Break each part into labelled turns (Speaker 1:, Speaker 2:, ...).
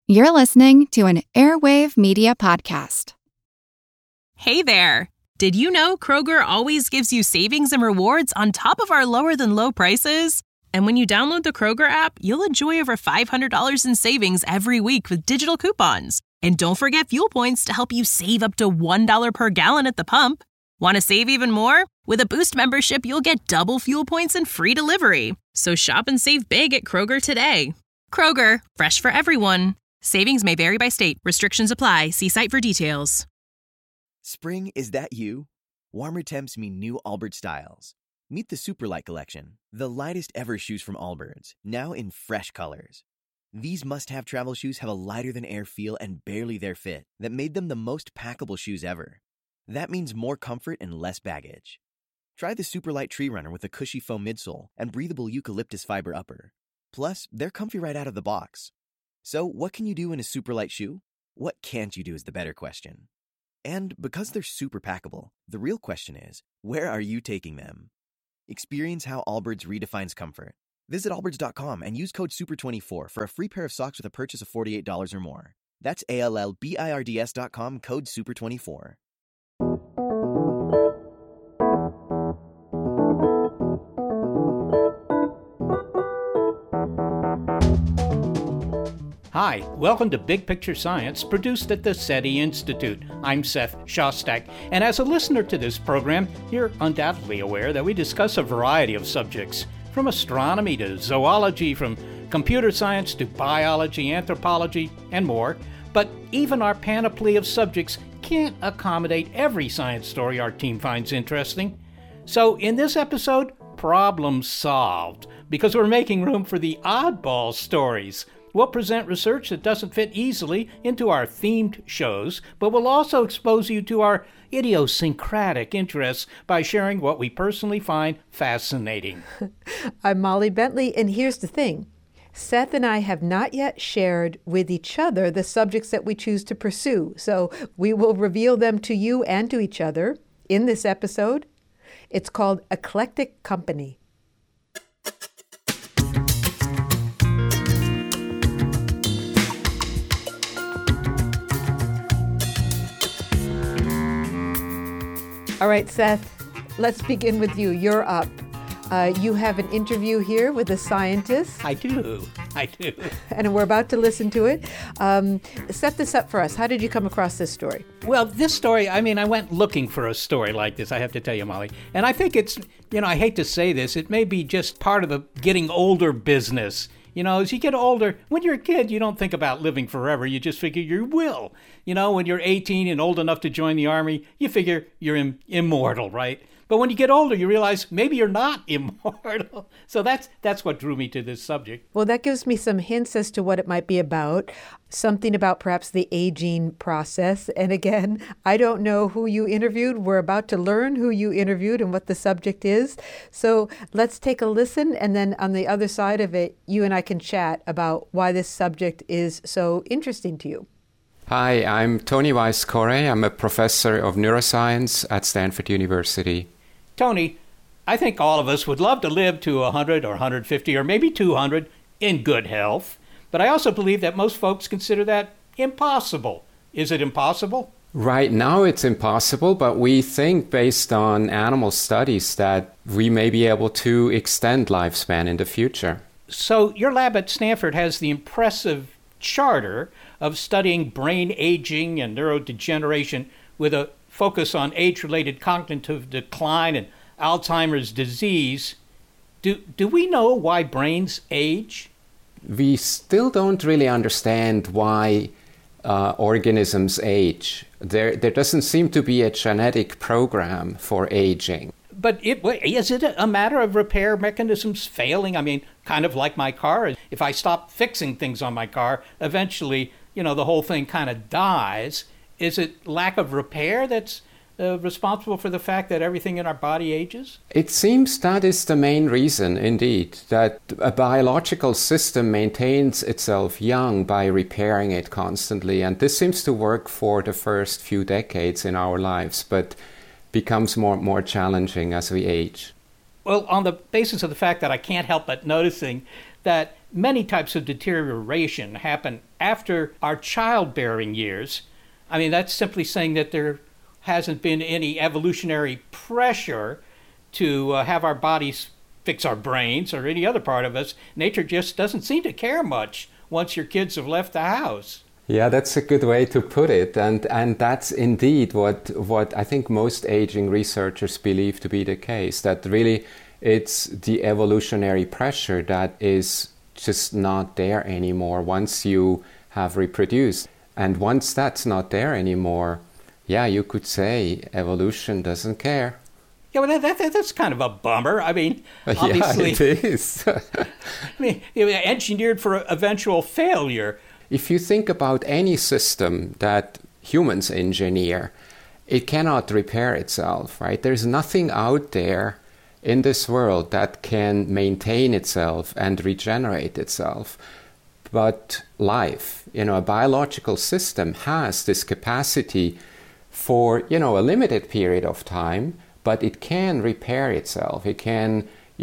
Speaker 1: You're listening to an Airwave Media Podcast.
Speaker 2: Hey there! Did you know Kroger always gives you savings and rewards on top of our lower-than-low prices? And when you download the Kroger app, you'll enjoy over $500 in savings every week with digital coupons. And don't forget fuel points to help you save up to $1 per gallon at the pump. Want to save even more? With a Boost membership, you'll get double fuel points and free delivery. So shop and save big at Kroger today. Kroger, fresh for everyone. Savings may vary by state. Restrictions apply. See site for details.
Speaker 3: Spring, is that you? Warmer temps mean new Allbirds styles. Meet the Superlight Collection, the lightest ever shoes from Allbirds, now in fresh colors. These must-have travel shoes have a lighter-than-air feel and barely their fit that made them the most packable shoes ever. That means more comfort and less baggage. Try the Superlight Tree Runner with a cushy foam midsole and breathable eucalyptus fiber upper. Plus, they're comfy right out of the box. So what can you do in a Superlight shoe? What can't you do is the better question. And because they're super packable, the real question is, where are you taking them? Experience how Allbirds redefines comfort. Visit allbirds.com and use code SUPER24 for a free pair of socks with a purchase of $48 or more. That's ALLBIRDS.com, code SUPER24.
Speaker 4: Hi, welcome to Big Picture Science, produced at the SETI Institute. I'm Seth Shostak, and as a listener to this program, you're undoubtedly aware that we discuss a variety of subjects, from astronomy to zoology, from computer science to biology, anthropology, and more. But even our panoply of subjects can't accommodate every science story our team finds interesting. So in this episode, problem solved, because we're making room for the oddball stories. We'll present research that doesn't fit easily into our themed shows, but we'll also expose you to our idiosyncratic interests by sharing what we personally find fascinating.
Speaker 5: I'm Molly Bentley, and here's the thing. Seth and I have not yet shared with each other the subjects that we choose to pursue, so we will reveal them to you and to each other in this episode. It's called Eclectic Company. All right, Seth, let's begin with you. You're up. You have an interview here with a scientist.
Speaker 4: I do.
Speaker 5: And we're about to listen to it. Set this up for us. How did you come across this story?
Speaker 4: Well, this story, I went looking for a story like this, I have to tell you, Molly. And I think it's, I hate to say this, it may be just part of the getting older business. As you get older, when you're a kid, you don't think about living forever. You just figure you will. When you're 18 and old enough to join the army, you figure you're immortal, right? But when you get older, you realize maybe you're not immortal. So that's what drew me to this subject.
Speaker 5: Well, that gives me some hints as to what it might be about. Something about perhaps the aging process. And again, I don't know who you interviewed. We're about to learn who you interviewed and what the subject is. So let's take a listen. And then on the other side of it, you and I can chat about why this subject is so interesting to you.
Speaker 6: Hi, I'm Tony Weiss-Corey. I'm a professor of neuroscience at Stanford University.
Speaker 4: Tony, I think all of us would love to live to 100 or 150 or maybe 200 in good health. But I also believe that most folks consider that impossible. Is it impossible?
Speaker 6: Right now it's impossible, but we think based on animal studies that we may be able to extend lifespan in the future.
Speaker 4: So your lab at Stanford has the impressive charter of studying brain aging and neurodegeneration with a focus on age-related cognitive decline and Alzheimer's disease. Do we know why brains age?
Speaker 6: We still don't really understand why organisms age. There doesn't seem to be a genetic program for aging.
Speaker 4: But is it a matter of repair mechanisms failing? Kind of like my car. If I stop fixing things on my car, eventually, the whole thing kind of dies. Is it lack of repair that's responsible for the fact that everything in our body ages?
Speaker 6: It seems that is the main reason, indeed, that a biological system maintains itself young by repairing it constantly. And this seems to work for the first few decades in our lives, but becomes more challenging as we age.
Speaker 4: Well, on the basis of the fact that I can't help but noticing that many types of deterioration happen after our childbearing years. I mean, that's simply saying that there hasn't been any evolutionary pressure to have our bodies fix our brains or any other part of us. Nature just doesn't seem to care much once your kids have left the house.
Speaker 6: Yeah, that's a good way to put it. And that's indeed what I think most aging researchers believe to be the case, that really it's the evolutionary pressure that is just not there anymore once you have reproduced. And once that's not there anymore, yeah, you could say evolution doesn't care.
Speaker 4: Yeah, well, that's kind of a bummer. I mean, obviously,
Speaker 6: yeah, it is.
Speaker 4: I mean, engineered for eventual failure.
Speaker 6: If you think about any system that humans engineer, it cannot repair itself, right? There's nothing out there in this world that can maintain itself and regenerate itself. But life, a biological system has this capacity for, a limited period of time, but it can repair itself. It can,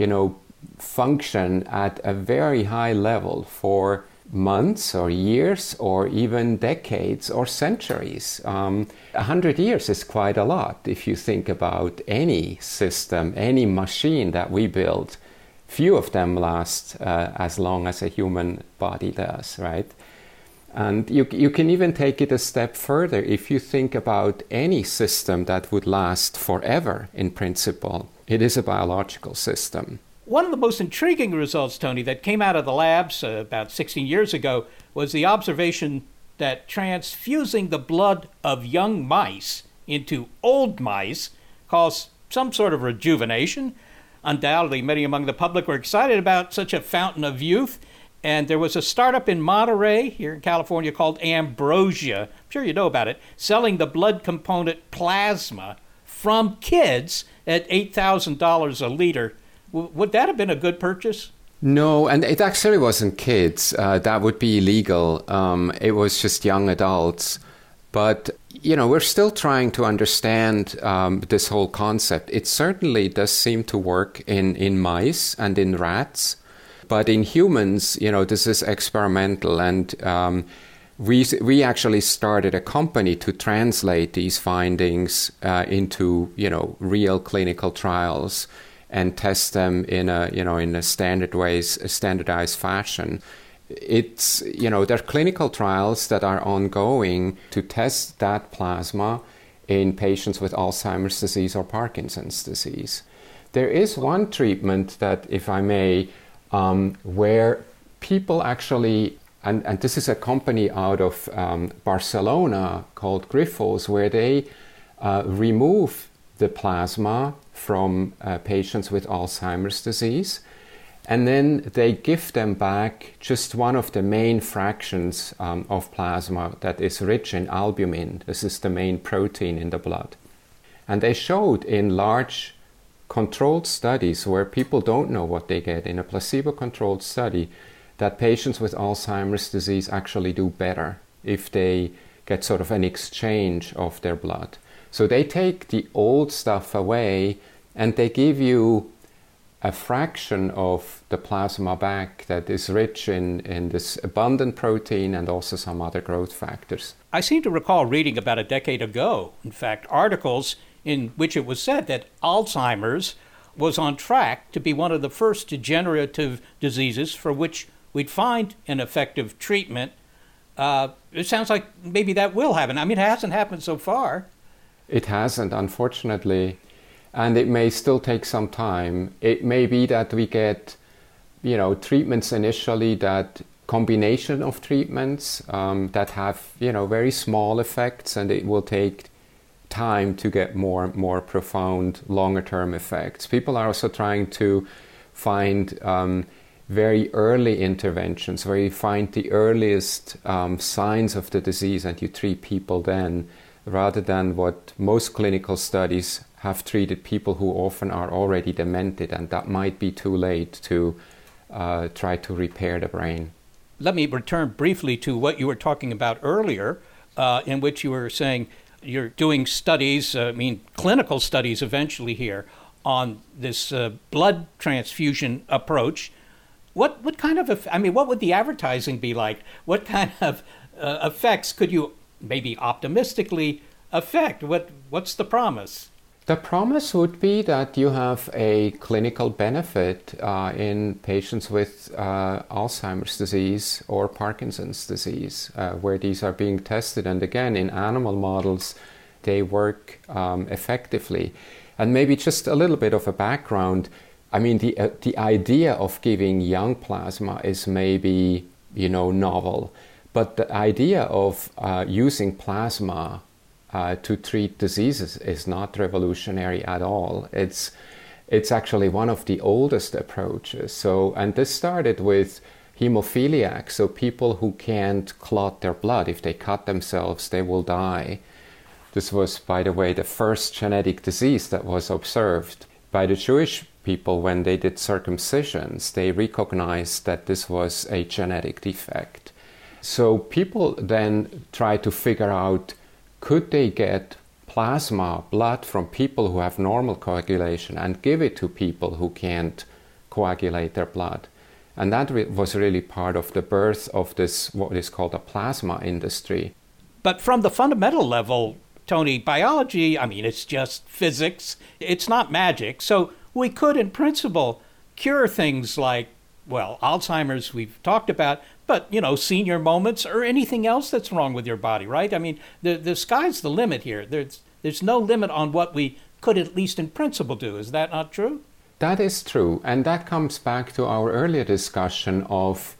Speaker 6: function at a very high level for months or years or even decades or centuries. 100 years is quite a lot if you think about any system, any machine that we build. Few of them last as long as a human body does, right? And you can even take it a step further. If you think about any system that would last forever in principle, it is a biological system.
Speaker 4: One of the most intriguing results, Tony, that came out of the labs about 16 years ago was the observation that transfusing the blood of young mice into old mice caused some sort of rejuvenation. Undoubtedly, many among the public were excited about such a fountain of youth. And there was a startup in Monterey here in California called Ambrosia, I'm sure you know about it, selling the blood component plasma from kids at $8,000 a liter. Would that have been a good purchase?
Speaker 6: No, and it actually wasn't kids. That would be illegal. It was just young adults. But, we're still trying to understand this whole concept. It certainly does seem to work in mice and in rats. But in humans, this is experimental. And we actually started a company to translate these findings into, real clinical trials and test them in a standardized fashion. It's, there are clinical trials that are ongoing to test that plasma in patients with Alzheimer's disease or Parkinson's disease. There is one treatment that, if I may, where people actually, and this is a company out of Barcelona called Grifols, where they remove the plasma from patients with Alzheimer's disease, and then they give them back just one of the main fractions of plasma that is rich in albumin. This is the main protein in the blood. And they showed in large controlled studies where people don't know what they get, in a placebo-controlled study, that patients with Alzheimer's disease actually do better if they get sort of an exchange of their blood. So they take the old stuff away and they give you a fraction of the plasma back that is rich in this abundant protein and also some other growth factors.
Speaker 4: I seem to recall reading about a decade ago, in fact, articles in which it was said that Alzheimer's was on track to be one of the first degenerative diseases for which we'd find an effective treatment. It sounds like maybe that will happen. I mean, it hasn't happened so far.
Speaker 6: It hasn't, unfortunately, and it may still take some time. It may be that we get, treatments initially, that combination of treatments that have, very small effects, and it will take time to get more profound, longer-term effects. People are also trying to find very early interventions where you find the earliest signs of the disease and you treat people then, rather than what most clinical studies have treated people who often are already demented, and that might be too late to try to repair the brain.
Speaker 4: Let me return briefly to what you were talking about earlier, in which you were saying you're doing studies, clinical studies eventually here, on this blood transfusion approach What kind of, what would the advertising be like? What kind of effects could you maybe optimistically affect? What's the promise?
Speaker 6: The promise would be that you have a clinical benefit in patients with Alzheimer's disease or Parkinson's disease, where these are being tested. And again, in animal models, they work effectively. And maybe just a little bit of a background. The idea of giving young plasma is maybe, novel. But the idea of using plasma to treat diseases is not revolutionary at all. It's actually one of the oldest approaches. And this started with hemophiliacs, so people who can't clot their blood. If they cut themselves, they will die. This was, by the way, the first genetic disease that was observed by the Jewish people when they did circumcisions. They recognized that this was a genetic defect. So people then tried to figure out, could they get plasma blood from people who have normal coagulation and give it to people who can't coagulate their blood? And that was really part of the birth of this, what is called a plasma industry.
Speaker 4: But from the fundamental level, Tony, biology, it's just physics. It's not magic. So we could, in principle, cure things like, Alzheimer's we've talked about, but, senior moments or anything else that's wrong with your body, right? The sky's the limit here. There's no limit on what we could, at least in principle, do. Is that not true?
Speaker 6: That is true. And that comes back to our earlier discussion of,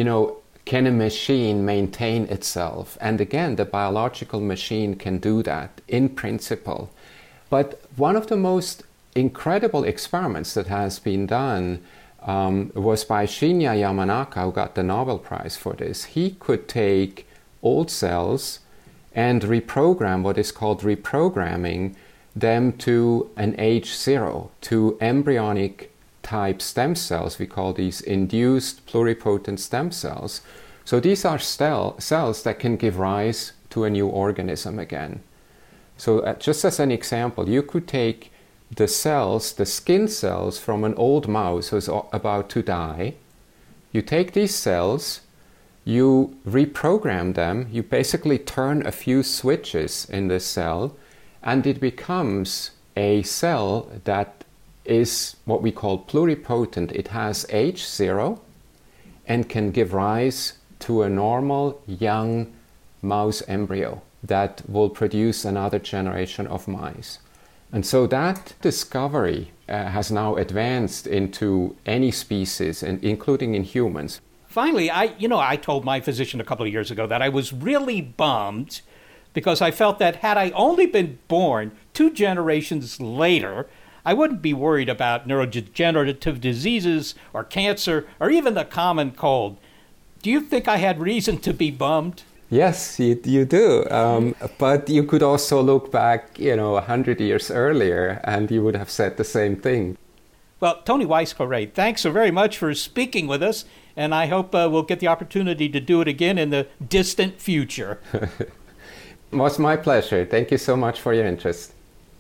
Speaker 6: can a machine maintain itself? And again, the biological machine can do that in principle. But one of the most incredible experiments that has been done was by Shinya Yamanaka, who got the Nobel Prize for this. He could take old cells and reprogram, what is called reprogramming, them to an age 0, to embryonic type stem cells. We call these induced pluripotent stem cells. So these are cells that can give rise to a new organism again. So just as an example, you could take the cells, the skin cells from an old mouse who's about to die. You take these cells, you reprogram them, you basically turn a few switches in this cell, and it becomes a cell that is what we call pluripotent. It has age 0 and can give rise to a normal young mouse embryo that will produce another generation of mice. And so that discovery has now advanced into any species, and including in humans.
Speaker 4: Finally, I told my physician a couple of years ago that I was really bummed because I felt that had I only been born 2 generations later, I wouldn't be worried about neurodegenerative diseases or cancer or even the common cold. Do you think I had reason to be bummed?
Speaker 6: Yes, you do. But you could also look back, 100 years earlier, and you would have said the same thing.
Speaker 4: Well, Tony Weiss-Coray, thanks so very much for speaking with us, and I hope we'll get the opportunity to do it again in the distant future.
Speaker 6: It was my pleasure. Thank you so much for your interest.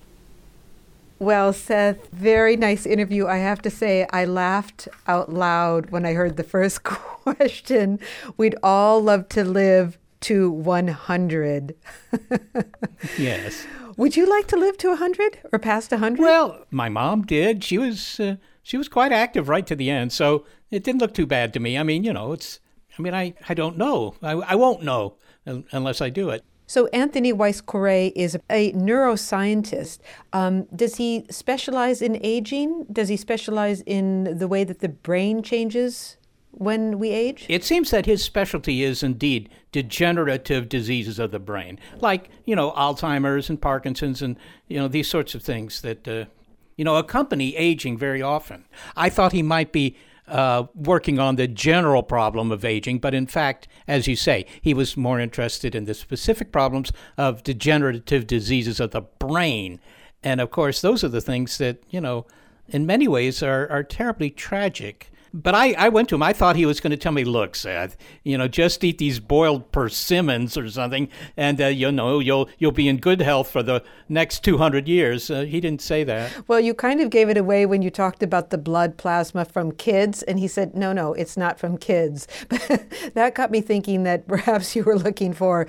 Speaker 5: Well, Seth, very nice interview. I have to say, I laughed out loud when I heard the first question. We'd all love to live to 100.
Speaker 4: Yes.
Speaker 5: Would you like to live to 100 or past 100?
Speaker 4: Well, my mom did. She was quite active right to the end, so it didn't look too bad to me. I don't know. I won't know unless I do it.
Speaker 5: So Anthony Weiss-Coray is a neuroscientist. Does he specialize in aging? Does he specialize in the way that the brain changes when we age?
Speaker 4: It seems that his specialty is indeed degenerative diseases of the brain, like, Alzheimer's and Parkinson's and, these sorts of things that, accompany aging very often. I thought he might be working on the general problem of aging, but in fact, as you say, he was more interested in the specific problems of degenerative diseases of the brain. And of course, those are the things that, in many ways are terribly tragic. But I went to him. I thought he was going to tell me, look, Seth, just eat these boiled persimmons or something, and you'll be in good health for the next 200 years. He didn't say that.
Speaker 5: Well, you kind of gave it away when you talked about the blood plasma from kids, and he said, no, it's not from kids. That got me thinking that perhaps you were looking for,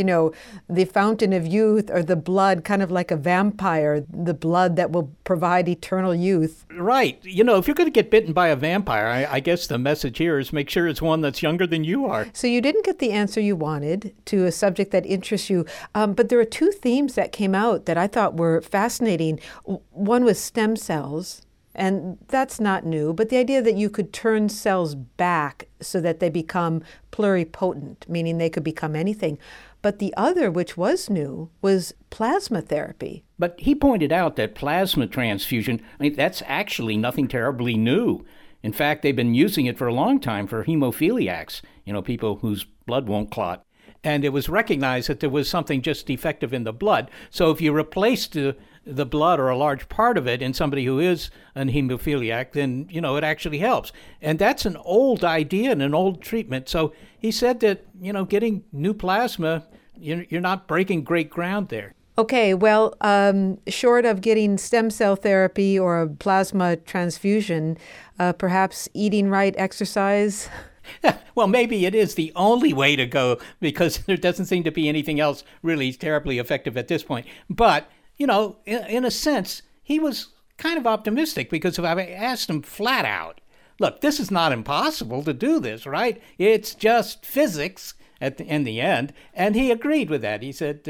Speaker 5: the fountain of youth, or the blood, kind of like a vampire, the blood that will provide eternal youth.
Speaker 4: Right. If you're going to get bitten by a vampire, I guess the message here is make sure it's one that's younger than you are.
Speaker 5: So you didn't get the answer you wanted to a subject that interests you, but there are two themes that came out that I thought were fascinating. One was stem cells, and that's not new, but the idea that you could turn cells back so that they become pluripotent, meaning they could become anything. But the other, which was new, was plasma therapy.
Speaker 4: But he pointed out that plasma transfusion, that's actually nothing terribly new. In fact, they've been using it for a long time for hemophiliacs, people whose blood won't clot. And it was recognized that there was something just defective in the blood. So if you replaced the blood or a large part of it in somebody who is a hemophiliac, then, it actually helps. And that's an old idea and an old treatment. So he said that, getting new plasma, you're not breaking great ground there.
Speaker 5: Okay, well, short of getting stem cell therapy or a plasma transfusion, perhaps eating right, exercise?
Speaker 4: Well, maybe it is the only way to go, because there doesn't seem to be anything else really terribly effective at this point. But, in a sense, he was kind of optimistic, because if I asked him flat out, look, this is not impossible to do this, right? It's just physics in the end. And he agreed with that. He said,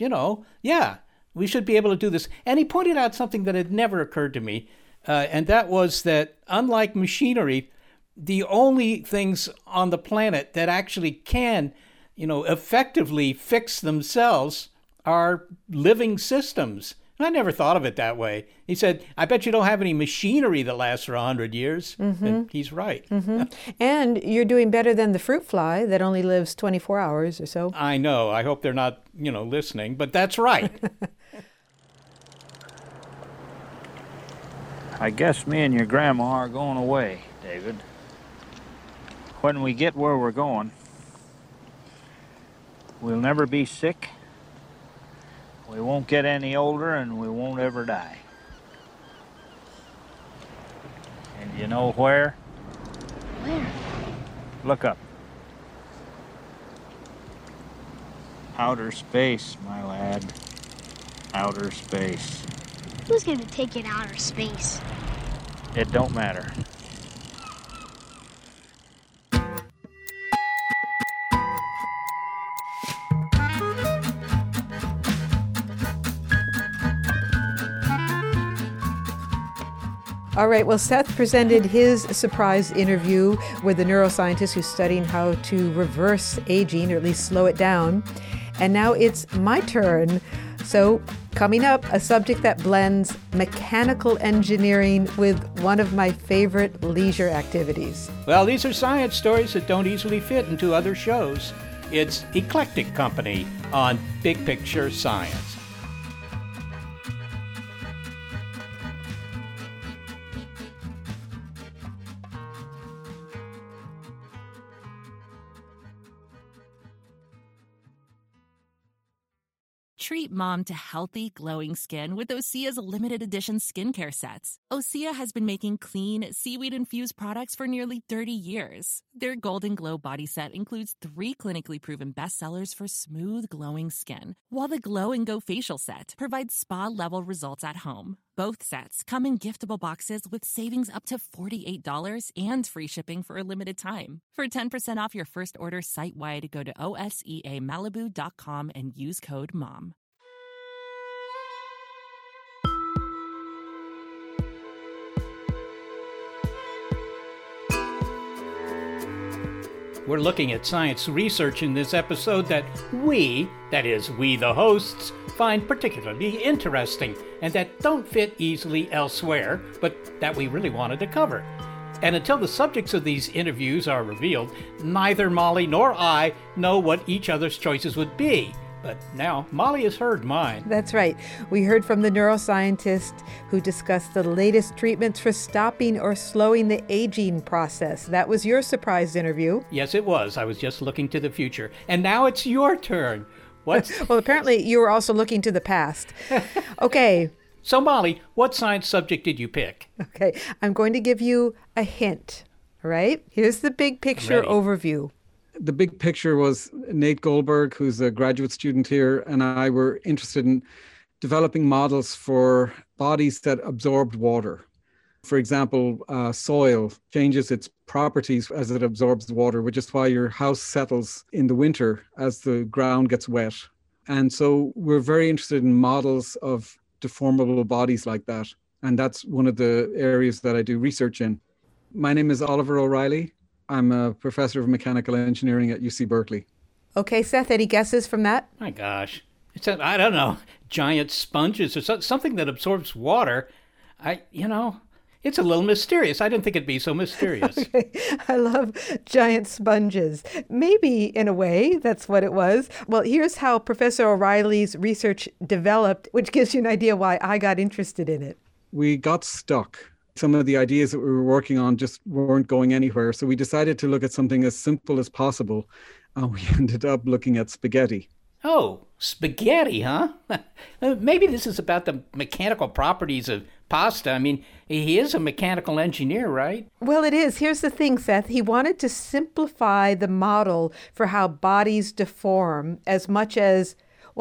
Speaker 4: yeah, we should be able to do this. And he pointed out something that had never occurred to me, and that was that unlike machinery, the only things on the planet that actually can, effectively fix themselves are living systems. And I never thought of it that way. He said, I bet you don't have any machinery that lasts for 100 years. Mm-hmm. And he's right.
Speaker 5: Mm-hmm. And you're doing better than the fruit fly that only lives 24 hours or so.
Speaker 4: I know. I hope they're not, listening, but that's right.
Speaker 7: I guess me and your grandma are going away, David. When we get where we're going, we'll never be sick, we won't get any older, and we won't ever die. And you know where?
Speaker 8: Where?
Speaker 7: Look up. Outer space, my lad. Outer space.
Speaker 8: Who's gonna take it outer space?
Speaker 7: It don't matter.
Speaker 5: All right, well, Seth presented his surprise interview with a neuroscientist who's studying how to reverse aging, or at least slow it down. And now it's my turn. So coming up, a subject that blends mechanical engineering with one of my favorite leisure activities.
Speaker 4: Well, these are science stories that don't easily fit into other shows. It's Eclectic Company on Big Picture Science.
Speaker 9: Treat mom to healthy, glowing skin with Osea's limited edition skincare sets. Osea has been making clean, seaweed-infused products for nearly 30 years. Their Golden Glow body set includes 3 clinically proven bestsellers for smooth, glowing skin, while the Glow and Go facial set provides spa-level results at home. Both sets come in giftable boxes with savings up to $48 and free shipping for a limited time. For 10% off your first order site-wide, go to OSEAMalibu.com and use code MOM.
Speaker 4: We're looking at science research in this episode that we, that is, we the hosts, find particularly interesting and that don't fit easily elsewhere, but that we really wanted to cover. And until the subjects of these interviews are revealed, neither Molly nor I know what each other's choices would be. But now Molly has heard mine.
Speaker 5: That's right. We heard from the neuroscientist who discussed the latest treatments for stopping or slowing the aging process. That was your surprise interview.
Speaker 4: Yes, it was. I was just looking to the future. And now it's your turn. What's...
Speaker 5: Well, apparently you were also looking to the past. Okay.
Speaker 4: So, Molly, what science subject did you pick?
Speaker 5: Okay. I'm going to give you a hint. All right? Here's the big picture overview.
Speaker 10: The big picture was Nate Goldberg, who's a graduate student here, and I were interested in developing models for bodies that absorbed water. For example, soil changes its properties as it absorbs water, which is why your house settles in the winter as the ground gets wet. And so we're very interested in models of deformable bodies like that. And that's one of the areas that I do research in. My name is Oliver O'Reilly. I'm a professor of mechanical engineering at UC Berkeley.
Speaker 5: Okay, Seth, any guesses from that?
Speaker 4: My gosh. It's I don't know, giant sponges or something that absorbs water. It's a little mysterious. I didn't think it'd be so mysterious.
Speaker 5: Okay. I love giant sponges. Maybe, in a way, that's what it was. Well, here's how Professor O'Reilly's research developed, which gives you an idea why I got interested in it.
Speaker 10: We got stuck. Some of the ideas that we were working on just weren't going anywhere. So we decided to look at something as simple as possible. And we ended up looking at spaghetti.
Speaker 4: Oh, spaghetti, huh? Maybe this is about the mechanical properties of pasta. I mean, he is a mechanical engineer, right?
Speaker 5: Well, it is. Here's the thing, Seth. He wanted to simplify the model for how bodies deform as much as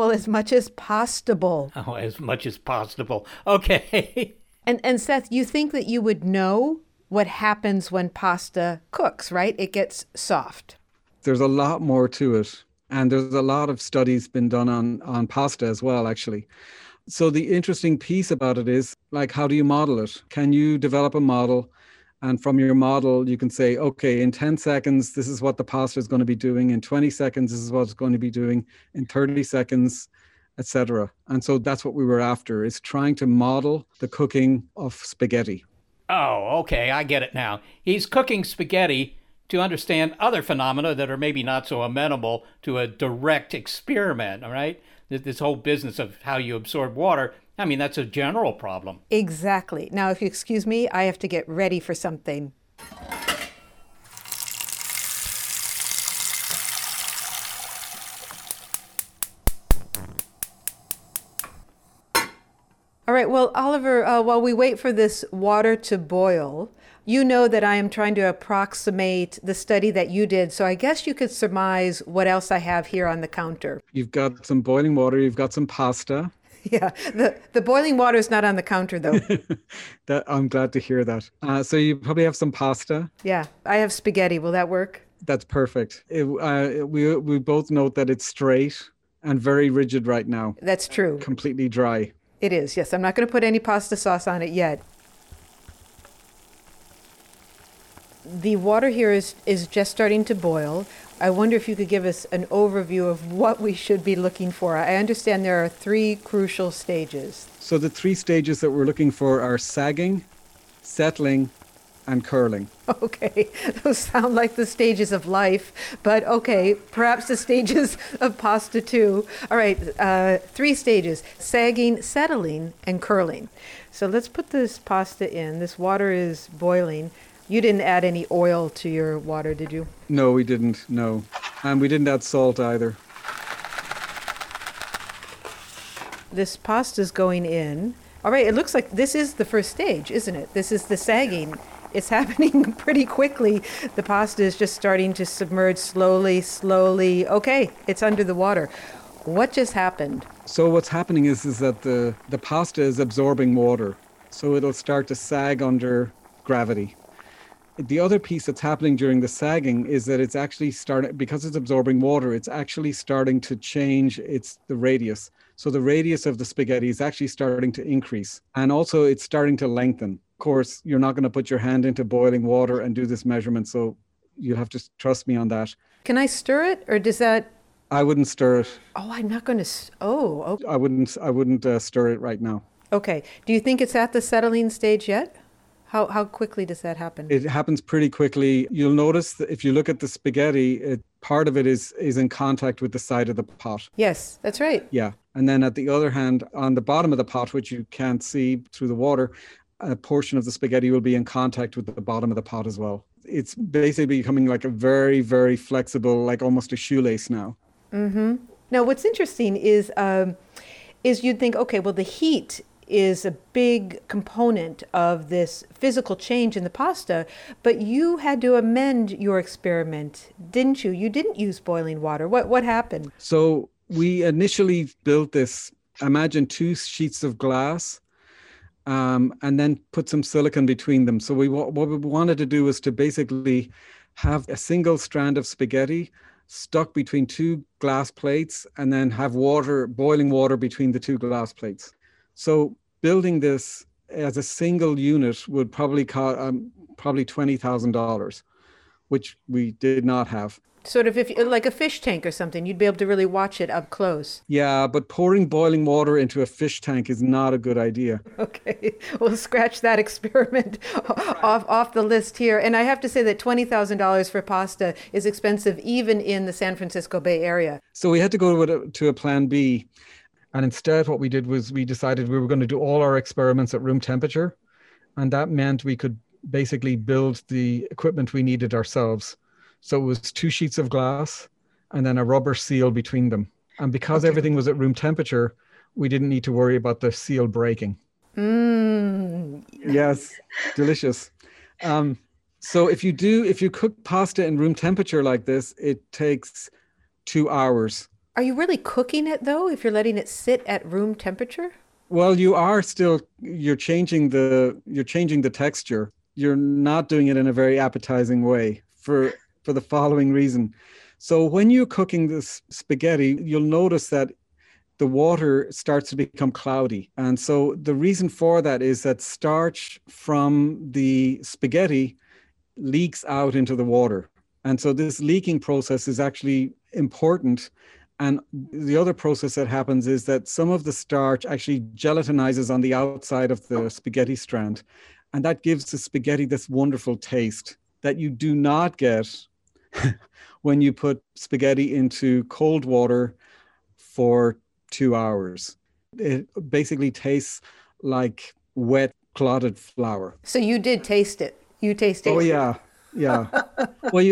Speaker 5: possible.
Speaker 4: Oh, as much as possible. Okay.
Speaker 5: And Seth, you think that you would know what happens when pasta cooks, right? It gets soft.
Speaker 10: There's a lot more to it. And there's a lot of studies been done on pasta as well, actually. So the interesting piece about it is, like, how do you model it? Can you develop a model? And from your model, you can say, okay, in 10 seconds, this is what the pasta is going to be doing. In 20 seconds, this is what it's going to be doing. In 30 seconds, etc. And so that's what we were after, is trying to model the cooking of spaghetti.
Speaker 4: Oh, okay, I get it now. He's cooking spaghetti to understand other phenomena that are maybe not so amenable to a direct experiment, all right? This whole business of how you absorb water, I mean, that's a general problem.
Speaker 5: Exactly. Now, if you excuse me, I have to get ready for something. All right, well, Oliver, while we wait for this water to boil, you know that I am trying to approximate the study that you did, so I guess you could surmise what else I have here on the counter.
Speaker 10: You've got some boiling water, you've got some pasta.
Speaker 5: Yeah, the boiling water is not on the counter, though.
Speaker 10: I'm glad to hear that. So you probably have some pasta.
Speaker 5: Yeah, I have spaghetti. Will that work?
Speaker 10: That's perfect. We both note that it's straight and very rigid right now.
Speaker 5: That's true.
Speaker 10: Completely dry.
Speaker 5: It is, yes. I'm not going to put any pasta sauce on it yet. The water here is just starting to boil. I wonder if you could give us an overview of what we should be looking for. I understand there are 3 crucial stages.
Speaker 10: So the 3 stages that we're looking for are sagging, settling, and curling.
Speaker 5: Okay, those sound like the stages of life, but okay, perhaps the stages of pasta too. All right, 3 stages: sagging, settling, and curling. So let's put this pasta in. This water is boiling. You didn't add any oil to your water, did you?
Speaker 10: No, we didn't, no. And we didn't add salt either.
Speaker 5: This pasta's going in. All right, it looks like this is the first stage, isn't it? This is the sagging. It's happening pretty quickly. The pasta is just starting to submerge slowly. Okay, it's under the water. What just happened?
Speaker 10: So what's happening is that the pasta is absorbing water. So it'll start to sag under gravity. The other piece that's happening during the sagging is that it's actually starting, because it's absorbing water, it's actually starting to change the radius. So the radius of the spaghetti is actually starting to increase. And also it's starting to lengthen. Of course, you're not going to put your hand into boiling water and do this measurement, so you'll have to trust me on that.
Speaker 5: Can I stir it, or does that...
Speaker 10: I wouldn't stir it.
Speaker 5: Oh, I'm not going to... Oh, okay.
Speaker 10: I wouldn't stir it right now.
Speaker 5: Okay. Do you think it's at the settling stage yet? How quickly does that happen?
Speaker 10: It happens pretty quickly. You'll notice that if you look at the spaghetti, part of it is in contact with the side of the pot.
Speaker 5: Yes, that's right.
Speaker 10: Yeah. And then at the other hand, on the bottom of the pot, which you can't see through the water, a portion of the spaghetti will be in contact with the bottom of the pot as well. It's basically becoming like a very, very flexible, like almost a shoelace now.
Speaker 5: Mm-hmm. Now, what's interesting is you'd think, okay, well, the heat is a big component of this physical change in the pasta, but you had to amend your experiment, didn't you? You didn't use boiling water. What happened?
Speaker 10: So we initially built this, imagine 2 sheets of glass, and then put some silicone between them. So what we wanted to do was to basically have a single strand of spaghetti stuck between 2 glass plates and then have boiling water between the 2 glass plates. So building this as a single unit would probably cost probably $20,000, which we did not have.
Speaker 5: Sort of like a fish tank or something, you'd be able to really watch it up close.
Speaker 10: Yeah, but pouring boiling water into a fish tank is not a good idea.
Speaker 5: Okay, we'll scratch that experiment off the list here. And I have to say that $20,000 for pasta is expensive even in the San Francisco Bay Area.
Speaker 10: So we had to go to a plan B. And instead what we did was we decided we were going to do all our experiments at room temperature. And that meant we could basically build the equipment we needed ourselves. So it was 2 sheets of glass and then a rubber seal between them. And because everything was at room temperature, we didn't need to worry about the seal breaking. Yes, delicious. So if you cook pasta in room temperature like this, it takes 2 hours.
Speaker 5: Are you really cooking it though, if you're letting it sit at room temperature?
Speaker 10: Well, you're changing the texture. You're not doing it in a very appetizing way for the following reason. So when you're cooking this spaghetti, you'll notice that the water starts to become cloudy. And so the reason for that is that starch from the spaghetti leaks out into the water. And so this leaking process is actually important. And the other process that happens is that some of the starch actually gelatinizes on the outside of the spaghetti strand. And that gives the spaghetti this wonderful taste that you do not get when you put spaghetti into cold water for 2 hours. It basically tastes like wet, clotted flour.
Speaker 5: So you did taste it. You tasted it.
Speaker 10: Oh, yeah. Yeah. Well,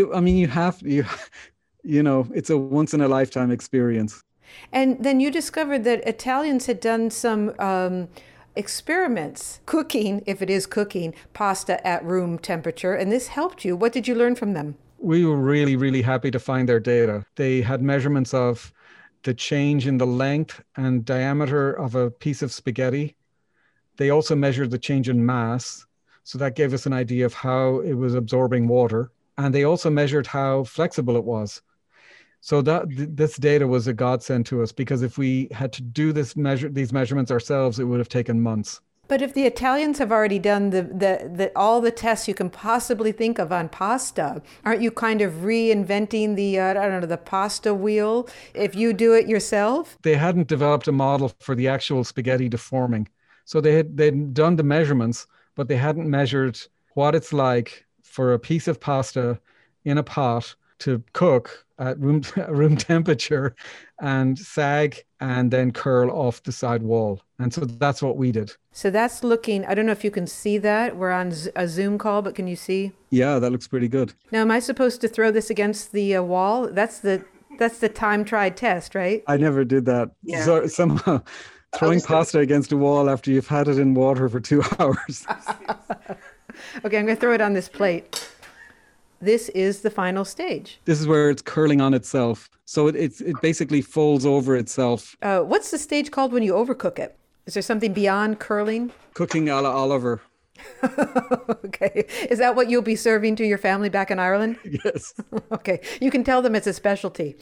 Speaker 10: it's a once in a lifetime experience.
Speaker 5: And then you discovered that Italians had done some experiments cooking, if it is cooking, pasta at room temperature, and this helped you. What did you learn from them?
Speaker 10: We were really, really happy to find their data. They had measurements of the change in the length and diameter of a piece of spaghetti. They also measured the change in mass. So that gave us an idea of how it was absorbing water. And they also measured how flexible it was. So this data was a godsend to us, because if we had to do these measurements ourselves, it would have taken months.
Speaker 5: But if the Italians have already done all the tests you can possibly think of on pasta, aren't you kind of reinventing the pasta wheel if you do it yourself?
Speaker 10: They hadn't developed a model for the actual spaghetti deforming. So they'd done the measurements, but they hadn't measured what it's like for a piece of pasta in a pot to cook at room temperature and sag and then curl off the side wall. And so that's what we did.
Speaker 5: So that's looking, I don't know if you can see that. We're on a Zoom call, but can you see?
Speaker 10: Yeah, that looks pretty good.
Speaker 5: Now, am I supposed to throw this against the wall? That's the time-tried test, right?
Speaker 10: I never did that.
Speaker 5: Yeah.
Speaker 10: So somehow throwing pasta against a wall after you've had it in water for 2 hours.
Speaker 5: Okay, I'm going to throw it on this plate. This is the final stage.
Speaker 10: This is where it's curling on itself. So it basically folds over itself.
Speaker 5: What's the stage called when you overcook it? Is there something beyond curling?
Speaker 10: Cooking a la Oliver.
Speaker 5: Okay. Is that what you'll be serving to your family back in Ireland?
Speaker 10: Yes.
Speaker 5: Okay. You can tell them it's a specialty.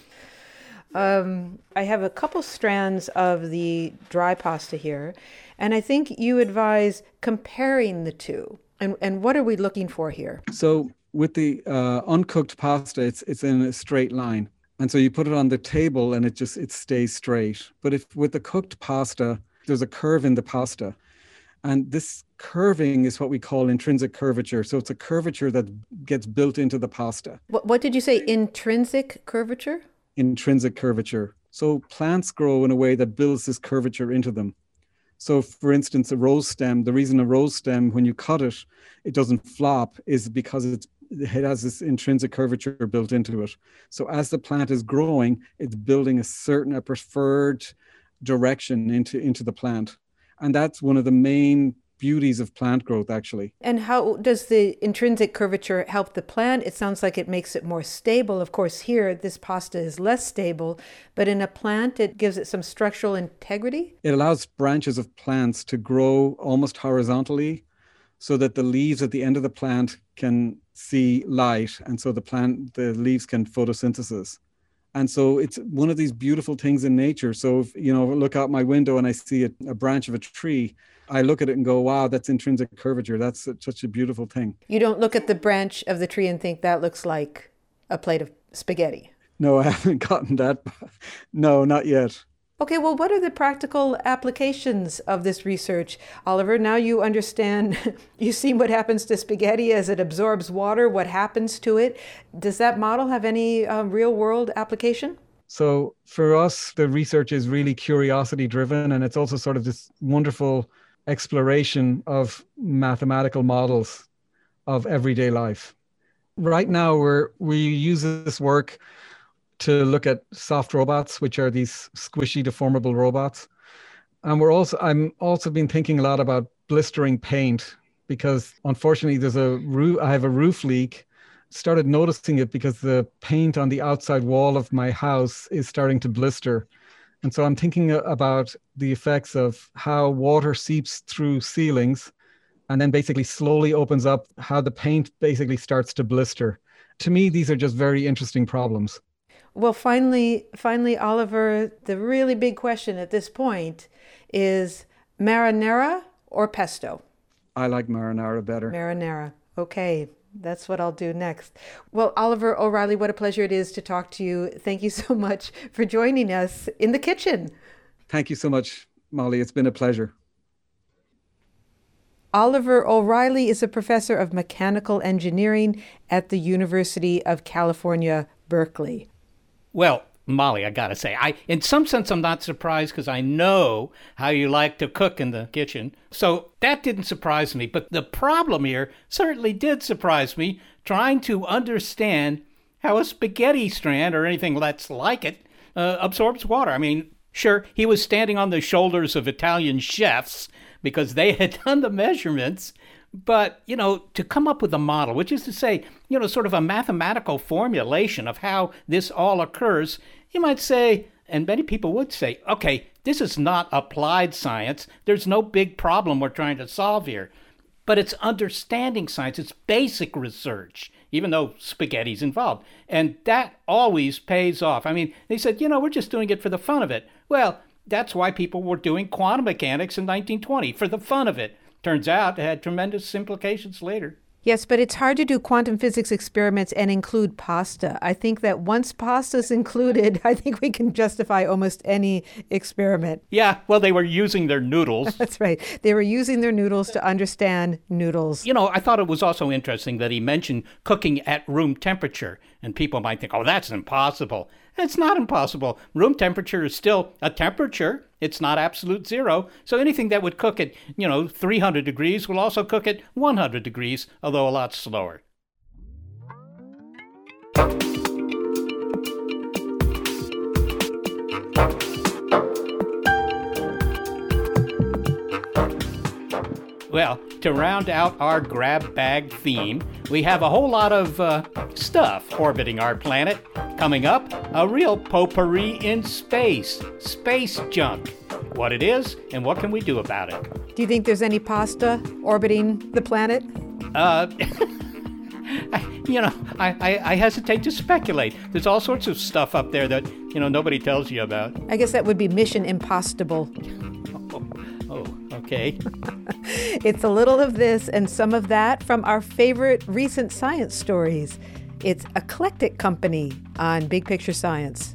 Speaker 5: I have a couple strands of the dry pasta here, and I think you advise comparing the two. And what are we looking for here?
Speaker 10: So with the uncooked pasta, it's in a straight line. And so you put it on the table and it stays straight. But with the cooked pasta, there's a curve in the pasta. And this curving is what we call intrinsic curvature. So it's a curvature that gets built into the pasta.
Speaker 5: What did you say? Intrinsic curvature?
Speaker 10: Intrinsic curvature. So plants grow in a way that builds this curvature into them. So for instance, a rose stem, the reason a rose stem, when you cut it, it doesn't flop is because it has this intrinsic curvature built into it. So as the plant is growing, it's building a preferred direction into the plant. And that's one of the main beauties of plant growth, actually.
Speaker 5: And how does the intrinsic curvature help the plant? It sounds like it makes it more stable. Of course, here, this pasta is less stable, but in a plant, it gives it some structural integrity?
Speaker 10: It allows branches of plants to grow almost horizontally so that the leaves at the end of the plant can see light, and so the leaves can photosynthesis. And so it's one of these beautiful things in nature. So if, look out my window and I see a branch of a tree, I look at it and go, wow, that's intrinsic curvature. That's such a beautiful thing.
Speaker 5: You don't look at the branch of the tree and think that looks like a plate of spaghetti.
Speaker 10: No, I haven't gotten that. No, not yet.
Speaker 5: Okay, well, what are the practical applications of this research? Oliver, now you understand, you see what happens to spaghetti as it absorbs water, what happens to it. Does that model have any real world application?
Speaker 10: So for us, the research is really curiosity driven, and it's also sort of this wonderful exploration of mathematical models of everyday life. Right now, we use this work to look at soft robots, which are these squishy, deformable robots. And I'm also been thinking a lot about blistering paint, because unfortunately I have a roof leak. Started noticing it because the paint on the outside wall of my house is starting to blister. And so I'm thinking about the effects of how water seeps through ceilings and then basically slowly opens up, how the paint basically starts to blister. To me, these are just very interesting problems.
Speaker 5: Well, finally, Oliver, the really big question at this point is marinara or pesto?
Speaker 10: I like marinara better.
Speaker 5: Marinara. Okay, that's what I'll do next. Well, Oliver O'Reilly, what a pleasure it is to talk to you. Thank you so much for joining us in the kitchen.
Speaker 10: Thank you so much, Molly. It's been a pleasure.
Speaker 5: Oliver O'Reilly is a professor of mechanical engineering at the University of California, Berkeley.
Speaker 4: Well, Molly, I gotta say, in some sense, I'm not surprised because I know how you like to cook in the kitchen. So that didn't surprise me. But the problem here certainly did surprise me, trying to understand how a spaghetti strand or anything that's like it absorbs water. I mean, sure, he was standing on the shoulders of Italian chefs because they had done the measurements. But, to come up with a model, which is to say, sort of a mathematical formulation of how this all occurs, you might say, and many people would say, okay, this is not applied science. There's no big problem we're trying to solve here. But it's understanding science. It's basic research, even though spaghetti's involved. And that always pays off. I mean, they said, we're just doing it for the fun of it. Well, that's why people were doing quantum mechanics in 1920, for the fun of it. Turns out it had tremendous implications later.
Speaker 5: Yes, but it's hard to do quantum physics experiments and include pasta. I think that once pasta's included, I think we can justify almost any experiment.
Speaker 4: Yeah, well, they were using their noodles.
Speaker 5: That's right. They were using their noodles to understand noodles.
Speaker 4: I thought it was also interesting that he mentioned cooking at room temperature. And people might think, oh, that's impossible. It's not impossible. Room temperature is still a temperature. It's not absolute zero. So anything that would cook at, 300 degrees will also cook at 100 degrees, although a lot slower. Well, to round out our grab bag theme, we have a whole lot of stuff orbiting our planet. Coming up, a real potpourri in space junk. What it is and what can we do about it?
Speaker 5: Do you think there's any pasta orbiting the planet?
Speaker 4: I hesitate to speculate. There's all sorts of stuff up there that, nobody tells you about.
Speaker 5: I guess that would be Mission Impossible.
Speaker 4: Oh, okay.
Speaker 5: It's a little of this and some of that from our favorite recent science stories. It's Eclectic Company on Big Picture Science.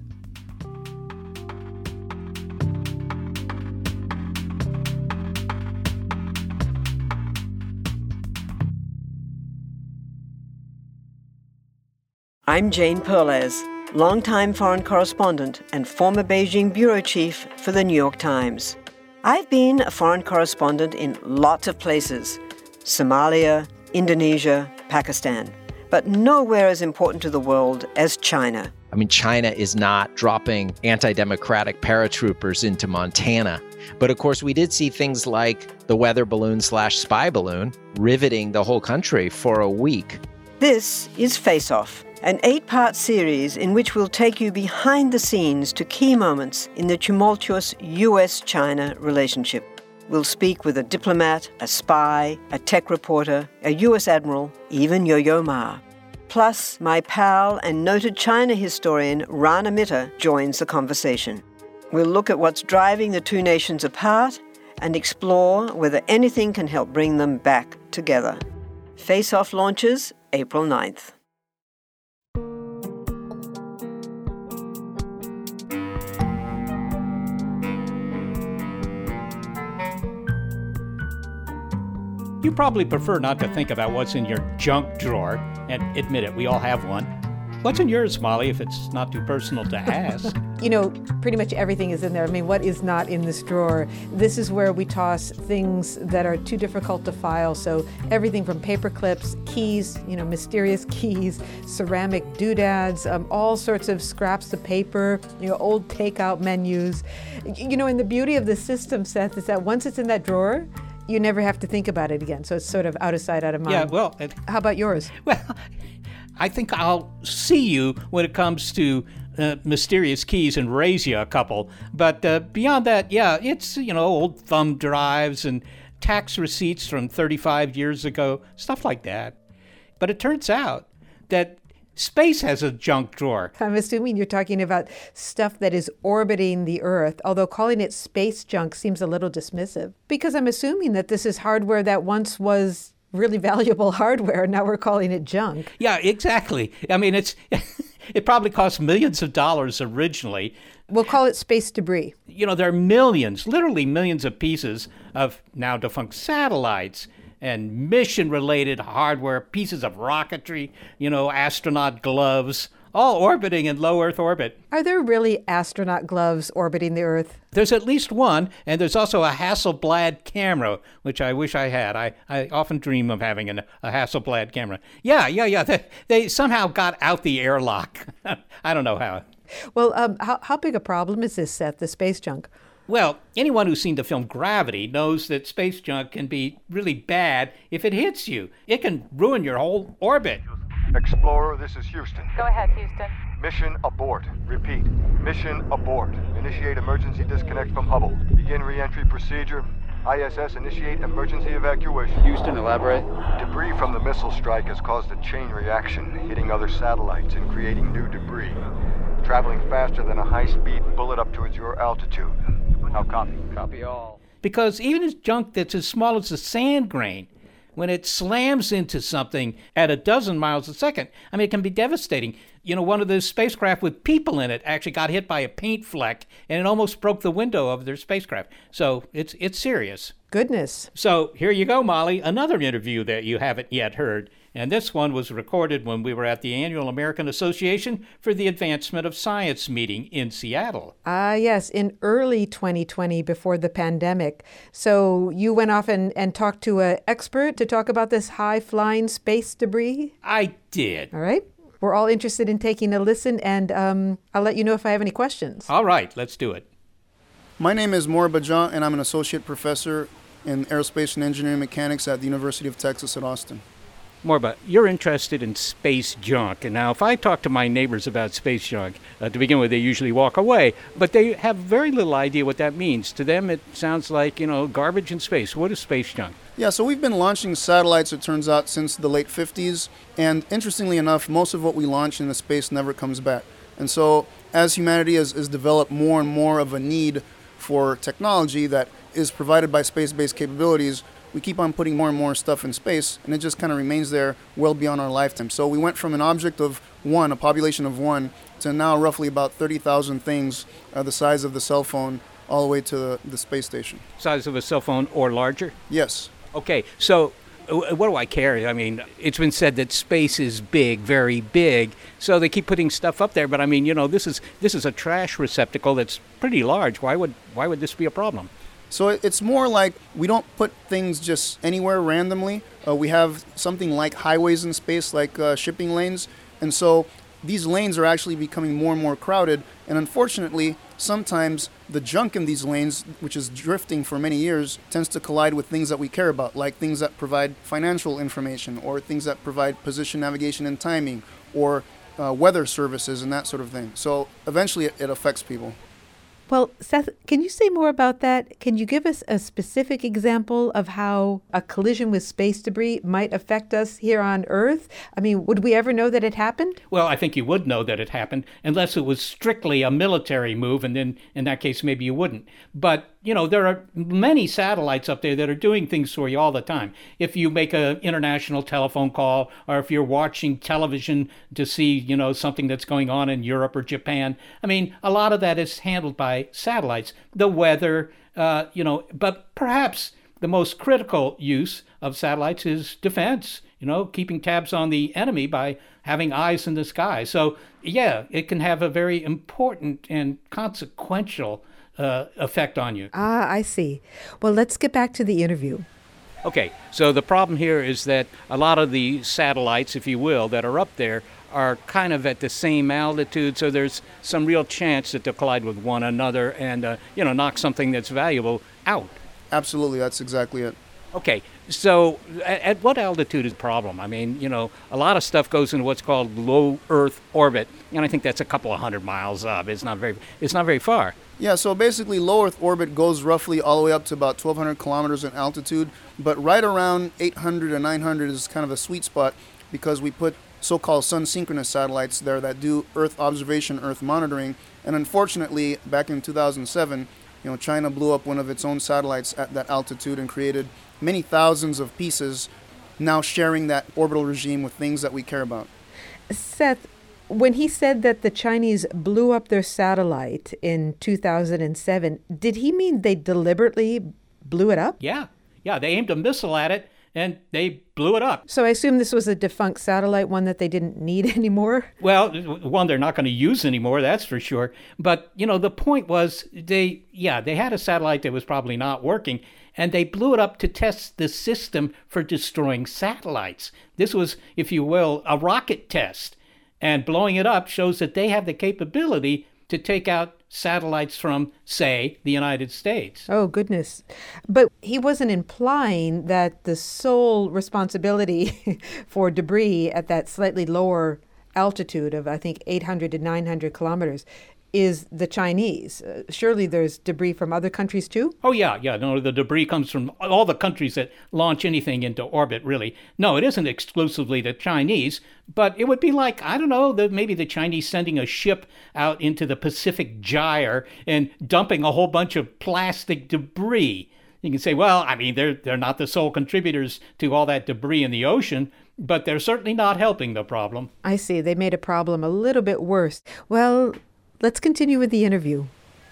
Speaker 11: I'm Jane Perlez, longtime foreign correspondent and former Beijing bureau chief for the New York Times. I've been a foreign correspondent in lots of places: Somalia, Indonesia, Pakistan, but nowhere as important to the world as China.
Speaker 12: I mean, China is not dropping anti-democratic paratroopers into Montana. But of course, we did see things like the weather balloon/spy balloon riveting the whole country for a week.
Speaker 11: This is Face Off, an 8-part series in which we'll take you behind the scenes to key moments in the tumultuous U.S.-China relationship. We'll speak with a diplomat, a spy, a tech reporter, a U.S. admiral, even Yo-Yo Ma. Plus, my pal and noted China historian Rana Mitter joins the conversation. We'll look at what's driving the two nations apart and explore whether anything can help bring them back together. Face Off launches April 9th.
Speaker 4: You probably prefer not to think about what's in your junk drawer, and admit it, we all have one. What's in yours, Molly, if it's not too personal to ask?
Speaker 5: You know, pretty much everything is in there. I mean, what is not in this drawer? This is where we toss things that are too difficult to file. So everything from paper clips, keys, mysterious keys, ceramic doodads, all sorts of scraps of paper, old takeout menus. And the beauty of the system, Seth, is that once it's in that drawer, you never have to think about it again. So it's sort of out of sight, out of mind.
Speaker 4: Yeah, well...
Speaker 5: How about yours?
Speaker 4: Well, I think I'll see you when it comes to mysterious keys and raise you a couple. But beyond that, yeah, it's, old thumb drives and tax receipts from 35 years ago, stuff like that. But it turns out that space has a junk drawer.
Speaker 5: I'm assuming you're talking about stuff that is orbiting the Earth, although calling it space junk seems a little dismissive. Because I'm assuming that this is hardware that once was really valuable hardware, and now we're calling it junk.
Speaker 4: Yeah, exactly. I mean, it probably cost millions of dollars originally.
Speaker 5: We'll call it space debris.
Speaker 4: There are millions, literally millions of pieces of now defunct satellites and mission-related hardware, pieces of rocketry, astronaut gloves, all orbiting in low Earth orbit.
Speaker 5: Are there really astronaut gloves orbiting the Earth? There's
Speaker 4: at least one, and there's also a Hasselblad camera, which I wish I had. I often dream of having a Hasselblad camera. Yeah. They somehow got out the airlock. I don't know how.
Speaker 5: Well, how big a problem is this, Seth, the space junk?
Speaker 4: Well, anyone who's seen the film Gravity knows that space junk can be really bad if it hits you. It can ruin your whole orbit.
Speaker 13: Explorer, this is Houston.
Speaker 14: Go ahead, Houston.
Speaker 13: Mission abort. Repeat. Mission abort. Initiate emergency disconnect from Hubble. Begin re-entry procedure. ISS, initiate emergency evacuation.
Speaker 15: Houston, elaborate.
Speaker 13: Debris from the missile strike has caused a chain reaction, hitting other satellites and creating new debris. Traveling faster than a high-speed bullet up towards your altitude. Now copy.
Speaker 15: Copy all.
Speaker 4: Because even junk that's as small as a sand grain, when it slams into something at 12 miles a second, it can be devastating. One of those spacecraft with people in it actually got hit by a paint fleck, and it almost broke the window of their spacecraft. So it's serious.
Speaker 5: Goodness.
Speaker 4: So here you go, Molly, another interview that you haven't yet heard. And this one was recorded when we were at the annual American Association for the Advancement of Science meeting in Seattle.
Speaker 5: Yes, in early 2020, before the pandemic. So you went off and talked to an expert to talk about this high-flying space debris?
Speaker 4: I did.
Speaker 5: All right. We're all interested in taking a listen, and I'll let you know if I have any questions.
Speaker 4: All right, let's do it.
Speaker 16: My name is Mour Bajan, and I'm an associate professor in aerospace and engineering mechanics at the University of Texas at Austin.
Speaker 4: Morba, you're interested in space junk. And now, if I talk to my neighbors about space junk, to begin with, they usually walk away. But they have very little idea what that means. To them, it sounds like, garbage in space. What is space junk?
Speaker 16: Yeah, so we've been launching satellites, it turns out, since the late 50s. And interestingly enough, most of what we launch in the space never comes back. And so as humanity has developed more and more of a need for technology that is provided by space-based capabilities, we keep on putting more and more stuff in space, and it just kind of remains there well beyond our lifetime. So we went from an object of one, a population of one, to now roughly about 30,000 things the size of the cell phone all the way to the space station.
Speaker 4: Size of a cell phone or larger?
Speaker 16: Yes.
Speaker 4: Okay, so what do I care? I mean, it's been said that space is big, very big, so they keep putting stuff up there. But I mean, this is a trash receptacle that's pretty large. Why would this be a problem?
Speaker 16: So it's more like we don't put things just anywhere randomly. We have something like highways in space, like shipping lanes. And so these lanes are actually becoming more and more crowded. And unfortunately, sometimes the junk in these lanes, which is drifting for many years, tends to collide with things that we care about, like things that provide financial information or things that provide position, navigation, and timing, or weather services and that sort of thing. So eventually it affects people.
Speaker 5: Well, Seth, can you say more about that? Can you give us a specific example of how a collision with space debris might affect us here on Earth? I mean, would we ever know that it happened?
Speaker 4: Well, I think you would know that it happened unless it was strictly a military move, and then in that case, maybe you wouldn't. But, there are many satellites up there that are doing things for you all the time. If you make an international telephone call, or if you're watching television to see, something that's going on in Europe or Japan, I mean, a lot of that is handled by satellites. The weather, but perhaps the most critical use of satellites is defense, keeping tabs on the enemy by having eyes in the sky. So, yeah, it can have a very important and consequential effect on you.
Speaker 5: Ah, I see. Well, let's get back to the interview.
Speaker 4: Okay, so the problem here is that a lot of the satellites, if you will, that are up there are kind of at the same altitude, so there's some real chance that they'll collide with one another and, knock something that's valuable out.
Speaker 16: Absolutely, that's exactly it.
Speaker 4: Okay, so at what altitude is the problem? I mean, a lot of stuff goes into what's called low Earth orbit, and I think that's a couple of 100 miles up. It's not very far.
Speaker 16: Yeah, so basically low Earth orbit goes roughly all the way up to about 1,200 kilometers in altitude, but right around 800 to 900 is kind of a sweet spot because we put so-called sun-synchronous satellites there that do Earth observation, Earth monitoring, and unfortunately, back in 2007, China blew up one of its own satellites at that altitude and created many thousands of pieces, now sharing that orbital regime with things that we care about.
Speaker 5: Seth, when he said that the Chinese blew up their satellite in 2007, did he mean they deliberately blew it up?
Speaker 4: Yeah, they aimed a missile at it and they blew it up.
Speaker 5: So I assume this was a defunct satellite, one that they didn't need anymore?
Speaker 4: Well, one they're not going to use anymore, that's for sure. But, the point was they had a satellite that was probably not working, and they blew it up to test the system for destroying satellites. This was, if you will, a rocket test. And blowing it up shows that they have the capability to take out satellites from, say, the United States.
Speaker 5: Oh, goodness. But he wasn't implying that the sole responsibility for debris at that slightly lower altitude of, I think, 800 to 900 kilometers is the Chinese. Surely there's debris from other countries too?
Speaker 4: Oh, yeah. No, the debris comes from all the countries that launch anything into orbit, really. No, it isn't exclusively the Chinese, but it would be like, I don't know, maybe the Chinese sending a ship out into the Pacific Gyre and dumping a whole bunch of plastic debris. You can say, well, I mean, they're not the sole contributors to all that debris in the ocean, but they're certainly not helping the problem.
Speaker 5: I see. They made a problem a little bit worse. Well, let's continue with the interview.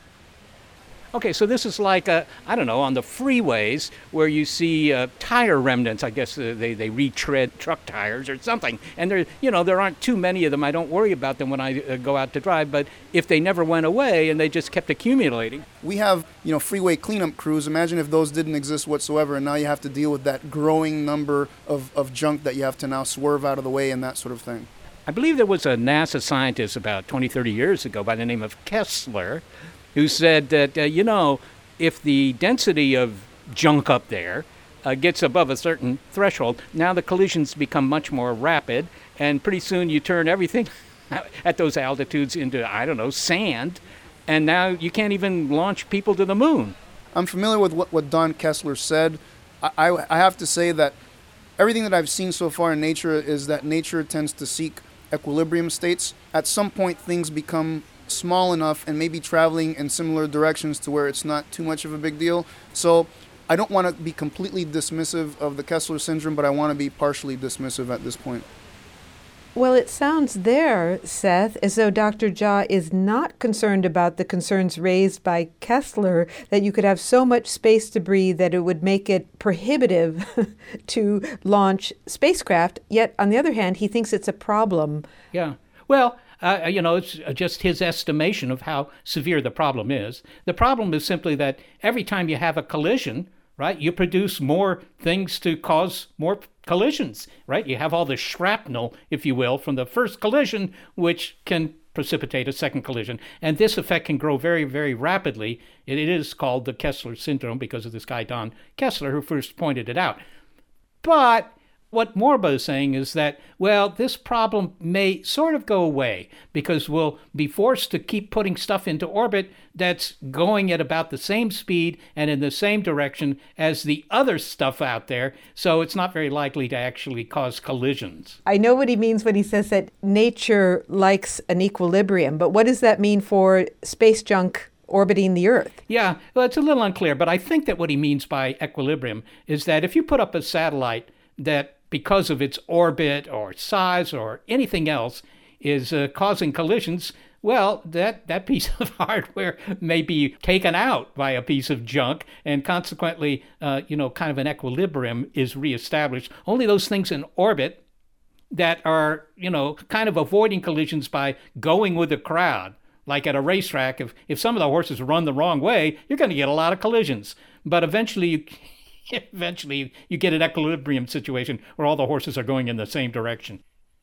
Speaker 4: Okay, so this is like, on the freeways where you see tire remnants. I guess they retread truck tires or something. And there aren't too many of them. I don't worry about them when I go out to drive. But if they never went away and they just kept accumulating.
Speaker 16: We have, freeway cleanup crews. Imagine if those didn't exist whatsoever. And now you have to deal with that growing number of junk that you have to now swerve out of the way and that sort of thing.
Speaker 4: I believe there was a NASA scientist about 20, 30 years ago by the name of Kessler who said that, if the density of junk up there gets above a certain threshold, now the collisions become much more rapid, and pretty soon you turn everything at those altitudes into, sand, and now you can't even launch people to the moon.
Speaker 16: I'm familiar with what Don Kessler said. I have to say that everything that I've seen so far in nature is that nature tends to seek equilibrium states. At some point, things become small enough and maybe traveling in similar directions to where it's not too much of a big deal. So I don't want to be completely dismissive of the Kessler syndrome, but I want to be partially dismissive at this point.
Speaker 5: Well, it sounds there, Seth, as though Dr. Jha is not concerned about the concerns raised by Kessler that you could have so much space debris that it would make it prohibitive to launch spacecraft. Yet, on the other hand, he thinks it's a problem.
Speaker 4: Yeah. Well, it's just his estimation of how severe the problem is. The problem is simply that every time you have a collision, right, you produce more things to cause more collisions, right? You have all the shrapnel, if you will, from the first collision, which can precipitate a second collision. And this effect can grow very, very rapidly. It is called the Kessler syndrome because of this guy, Don Kessler, who first pointed it out. But what Morba is saying is that, well, this problem may sort of go away because we'll be forced to keep putting stuff into orbit that's going at about the same speed and in the same direction as the other stuff out there, so it's not very likely to actually cause collisions.
Speaker 5: I know what he means when he says that nature likes an equilibrium, but what does that mean for space junk orbiting the Earth?
Speaker 4: Yeah, well, it's a little unclear, but I think that what he means by equilibrium is that if you put up a satellite that, because of its orbit or size or anything else, is causing collisions, well, that piece of hardware may be taken out by a piece of junk, and consequently, kind of an equilibrium is reestablished. Only those things in orbit that are, kind of avoiding collisions by going with the crowd, like at a racetrack, if some of the horses run the wrong way, you're going to get a lot of collisions. But eventually you get an equilibrium situation where all the horses are going in the same direction.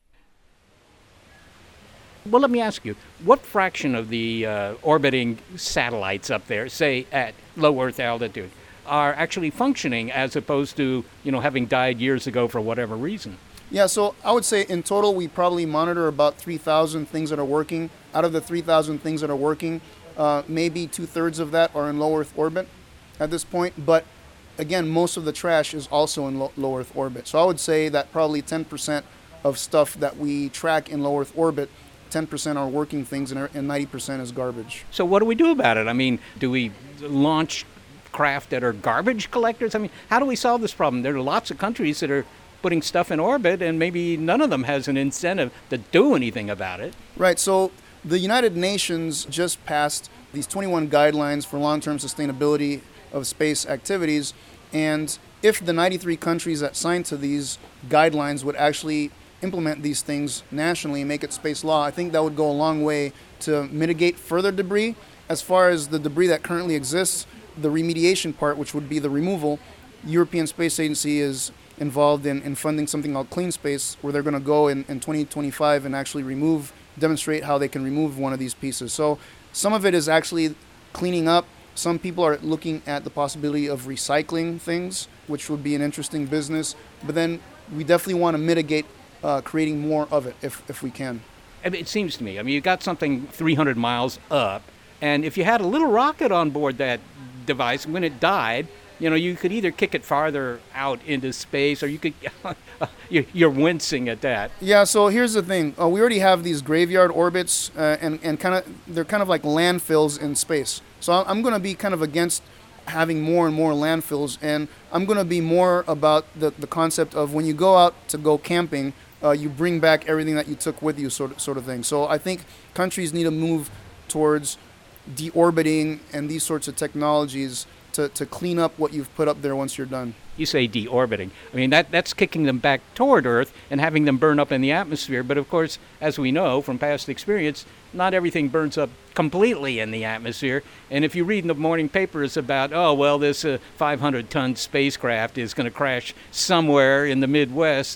Speaker 4: Well, let me ask you, what fraction of the orbiting satellites up there, say at low Earth altitude, are actually functioning as opposed to, having died years ago for whatever reason?
Speaker 16: Yeah, so I would say in total we probably monitor about 3,000 things that are working. Out of the 3,000 things that are working, maybe 2/3 of that are in low Earth orbit at this point. But again, most of the trash is also in low Earth orbit. So I would say that probably 10% of stuff that we track in low Earth orbit, 10% are working things and 90% is garbage.
Speaker 4: So what do we do about it? I mean, do we launch craft that are garbage collectors? I mean, how do we solve this problem? There are lots of countries that are putting stuff in orbit, and maybe none of them has an incentive to do anything about it.
Speaker 16: Right. So the United Nations just passed these 21 guidelines for long-term sustainability of space activities, and if the 93 countries that signed to these guidelines would actually implement these things nationally and make it space law, I think that would go a long way to mitigate further debris. As far as the debris that currently exists, the remediation part, which would be the removal, European Space Agency is involved in funding something called Clean Space, where they're going to go in 2025 and actually demonstrate how they can remove one of these pieces. So some of it is actually cleaning up. Some people are looking at the possibility of recycling things, which would be an interesting business. But then we definitely want to mitigate creating more of it if we can.
Speaker 4: It seems to me, you got something 300 miles up, and if you had a little rocket on board that device, when it died, you could either kick it farther out into space, or you could, you're wincing at that.
Speaker 16: Yeah, so here's the thing. We already have these graveyard orbits, and they're kind of like landfills in space. So I'm going to be kind of against having more and more landfills, and I'm going to be more about the concept of when you go out to go camping, you bring back everything that you took with you, sort of thing. So I think countries need to move towards deorbiting and these sorts of technologies to clean up what you've put up there once you're done.
Speaker 4: You say deorbiting. That's kicking them back toward Earth and having them burn up in the atmosphere. But of course, as we know from past experience, not everything burns up completely in the atmosphere. And if you read in the morning papers about, this 500-ton spacecraft is going to crash somewhere in the Midwest,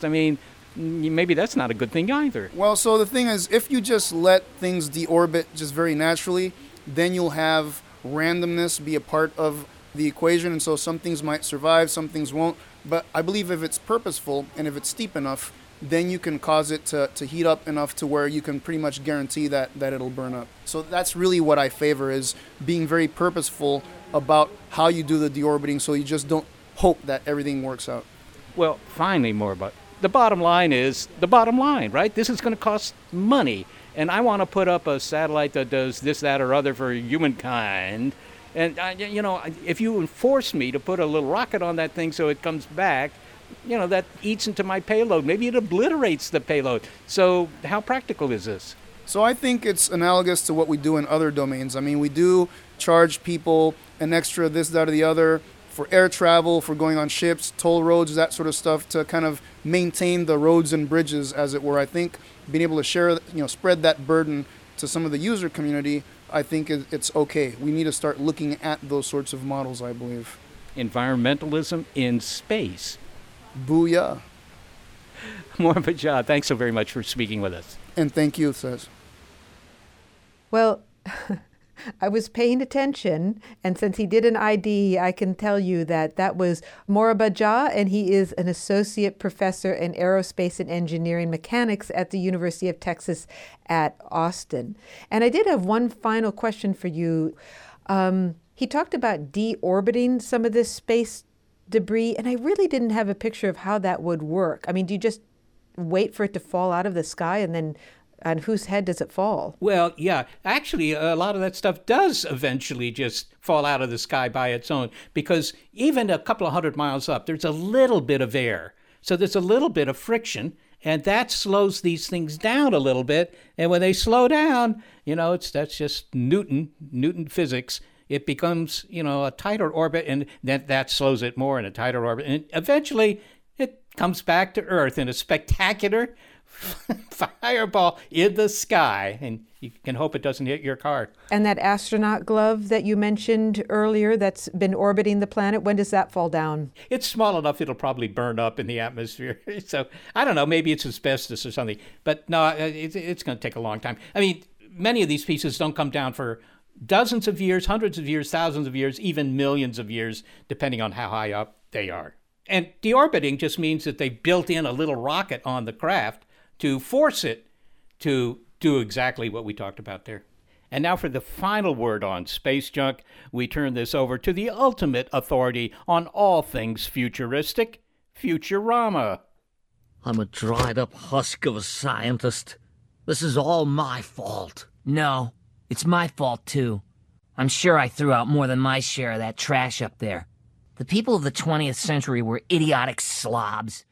Speaker 4: maybe that's not a good thing either.
Speaker 16: Well, so the thing is, if you just let things deorbit just very naturally, then you'll have randomness be a part of the equation, and so some things might survive, some things won't. But I believe if it's purposeful and if it's steep enough, then you can cause it to heat up enough to where you can pretty much guarantee that it'll burn up. So that's really what I favor, is being very purposeful about how you do the deorbiting, so you just don't hope that everything works out.
Speaker 4: Well, finally, more about the bottom line is the bottom line, right? This is going to cost money, and I want to put up a satellite that does this, that, or other for humankind. And, if you force me to put a little rocket on that thing so it comes back, that eats into my payload. Maybe it obliterates the payload. So how practical is this?
Speaker 16: So I think it's analogous to what we do in other domains. I mean, we do charge people an extra this, that, or the other for air travel, for going on ships, toll roads, that sort of stuff, to kind of maintain the roads and bridges, as it were. I think being able to share, spread that burden to some of the user community, I think it's okay. We need to start looking at those sorts of models, I believe.
Speaker 4: Environmentalism in space.
Speaker 16: Booyah.
Speaker 4: Mohammad, thanks so very much for speaking with us.
Speaker 16: And thank you, Seth.
Speaker 5: Well, I was paying attention, and since he did an ID, I can tell you that was Moraba Jah, and he is an associate professor in aerospace and engineering mechanics at the University of Texas at Austin. And I did have one final question for you. He talked about deorbiting some of this space debris, and I really didn't have a picture of how that would work. I mean, do you just wait for it to fall out of the sky, and then on whose head does it fall?
Speaker 4: Well, yeah. Actually, a lot of that stuff does eventually just fall out of the sky by its own, because even a couple of 100 miles up, there's a little bit of air. So there's a little bit of friction, and that slows these things down a little bit. And when they slow down, that's just Newton physics. It becomes, a tighter orbit, and that slows it more in a tighter orbit. And eventually, it comes back to Earth in a spectacular fireball in the sky, and you can hope it doesn't hit your car.
Speaker 5: And that astronaut glove that you mentioned earlier that's been orbiting the planet, when does that fall down?
Speaker 4: It's small enough it'll probably burn up in the atmosphere. So I don't know, maybe it's asbestos or something. But no, it's going to take a long time. I mean, many of these pieces don't come down for dozens of years, hundreds of years, thousands of years, even millions of years, depending on how high up they are. And deorbiting just means that they built in a little rocket on the craft to force it to do exactly what we talked about there. And now for the final word on space junk, we turn this over to the ultimate authority on all things futuristic, Futurama.
Speaker 14: I'm a dried-up husk of a scientist. This is all my fault.
Speaker 15: No, it's my fault, too. I'm sure I threw out more than my share of that trash up there. The people of the 20th century were idiotic slobs.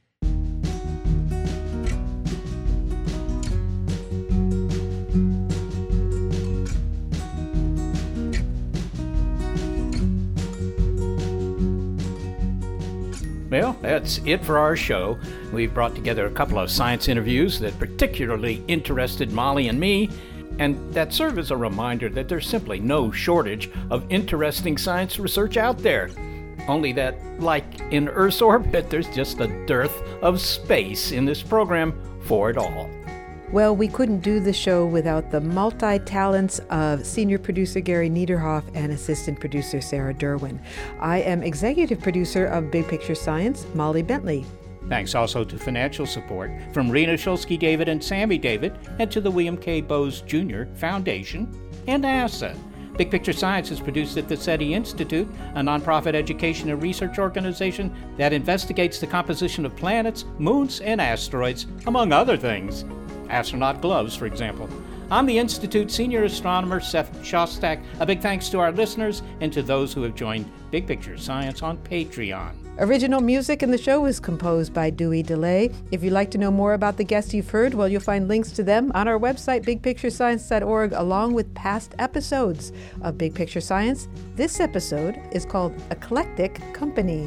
Speaker 4: Well, that's it for our show. We've brought together a couple of science interviews that particularly interested Molly and me, and that serve as a reminder that there's simply no shortage of interesting science research out there. Only that, like in Earth's orbit, there's just a dearth of space in this program for it all.
Speaker 5: Well, we couldn't do the show without the multi-talents of senior producer Gary Niederhoff and assistant producer Sarah Derwin. I am executive producer of Big Picture Science, Molly Bentley.
Speaker 4: Thanks also to financial support from Rena Shulsky-David and Sammy David, and to the William K. Bowes Jr. Foundation and NASA. Big Picture Science is produced at the SETI Institute, a nonprofit education and research organization that investigates the composition of planets, moons, and asteroids, among other things. Astronaut gloves, for example. I'm the Institute's senior astronomer, Seth Shostak. A big thanks to our listeners and to those who have joined Big Picture Science on Patreon.
Speaker 5: Original music in the show is composed by Dewey DeLay. If you'd like to know more about the guests you've heard, well, you'll find links to them on our website, bigpicturescience.org, along with past episodes of Big Picture Science. This episode is called Eclectic Company.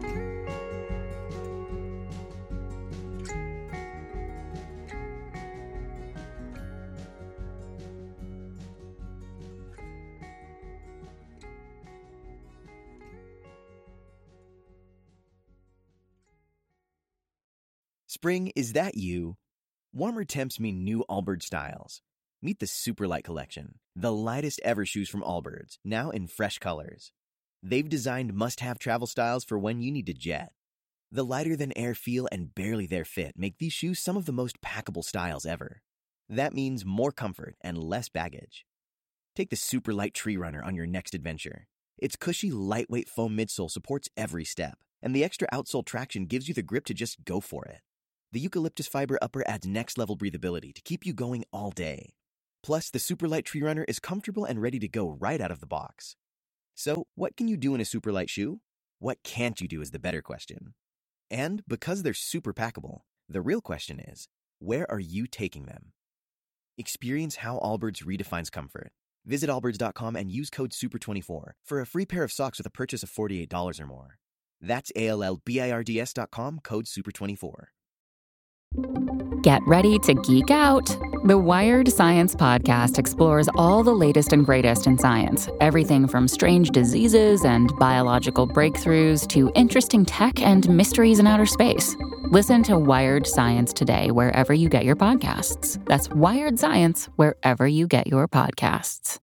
Speaker 3: Spring, is that you? Warmer temps mean new Allbirds styles. Meet the Superlight Collection, the lightest ever shoes from Allbirds, now in fresh colors. They've designed must-have travel styles for when you need to jet. The lighter-than-air feel and barely-there fit make these shoes some of the most packable styles ever. That means more comfort and less baggage. Take the Superlight Tree Runner on your next adventure. Its cushy, lightweight foam midsole supports every step, and the extra outsole traction gives you the grip to just go for it. The eucalyptus fiber upper adds next-level breathability to keep you going all day. Plus, the Superlight Tree Runner is comfortable and ready to go right out of the box. So, what can you do in a Superlight shoe? What can't you do is the better question. And because they're super packable, the real question is, where are you taking them? Experience how Allbirds redefines comfort. Visit allbirds.com and use code SUPER24 for a free pair of socks with a purchase of $48 or more. That's ALLBIRDS.com, code SUPER24.
Speaker 1: Get ready to geek out. The Wired Science Podcast explores all the latest and greatest in science. Everything from strange diseases and biological breakthroughs to interesting tech and mysteries in outer space. Listen to Wired Science today wherever you get your podcasts. That's Wired Science wherever you get your podcasts.